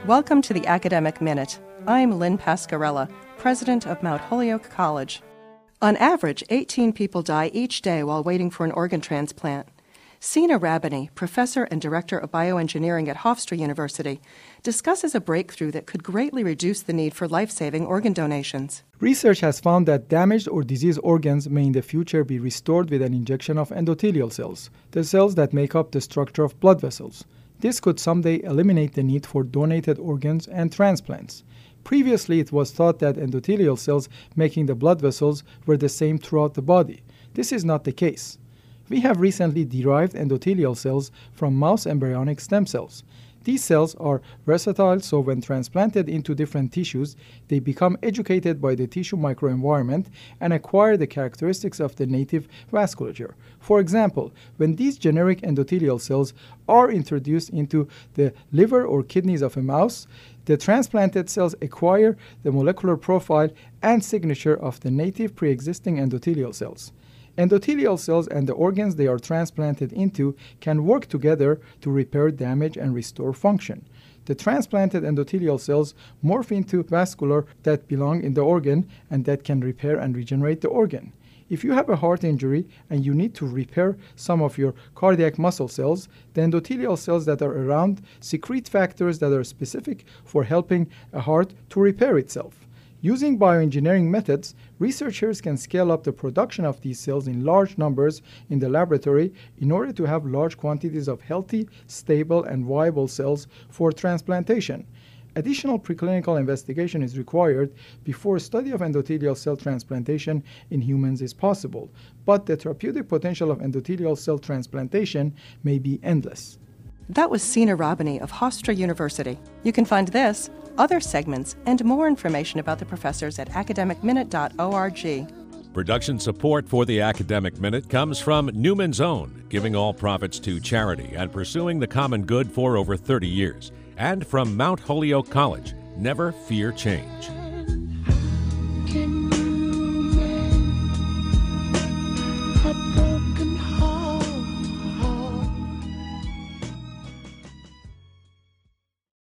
Welcome to the Academic Minute. I'm Lynn Pascarella, president of Mount Holyoke College. On average, 18 people die each day while waiting for an organ transplant. Sina Rabbani, professor and director of bioengineering at Hofstra University, discusses a breakthrough that could greatly reduce the need for life-saving organ donations. Research has found that damaged or diseased organs may in the future be restored with an injection of endothelial cells, the cells that make up the structure of blood vessels. This could someday eliminate the need for donated organs and transplants. Previously, it was thought that endothelial cells making the blood vessels were the same throughout the body. This is not the case. We have recently derived endothelial cells from mouse embryonic stem cells. These cells are versatile, so when transplanted into different tissues, they become educated by the tissue microenvironment and acquire the characteristics of the native vasculature. For example, when these generic endothelial cells are introduced into the liver or kidneys of a mouse, the transplanted cells acquire the molecular profile and signature of the native pre-existing endothelial cells. Endothelial cells and the organs they are transplanted into can work together to repair damage and restore function. The transplanted endothelial cells morph into vascular that belong in the organ and that can repair and regenerate the organ. If you have a heart injury and you need to repair some of your cardiac muscle cells, the endothelial cells that are around secrete factors that are specific for helping a heart to repair itself. Using bioengineering methods, researchers can scale up the production of these cells in large numbers in the laboratory in order to have large quantities of healthy, stable, and viable cells for transplantation. Additional preclinical investigation is required before a study of endothelial cell transplantation in humans is possible, but the therapeutic potential of endothelial cell transplantation may be endless. That was Sina Rabbani of Hofstra University. You can find this, other segments, and more information about the professors at academicminute.org. Production support for the Academic Minute comes from Newman's Own, giving all profits to charity and pursuing the common good for over 30 years. And from Mount Holyoke College, never fear change.